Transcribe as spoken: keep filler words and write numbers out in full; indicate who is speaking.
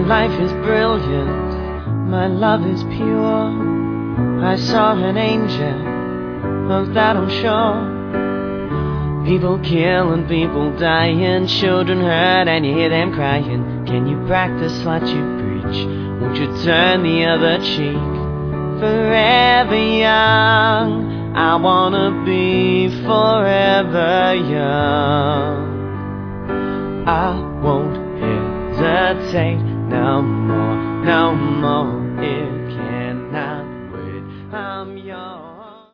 Speaker 1: life is brilliant, my love is pure. I saw an angel, of that I'm sure. People killing, people dying, children hurt and you hear them crying. Can you practice what you preach? Won't you turn the other cheek? Forever young, I wanna be forever young. I won't hesitate no more, no more.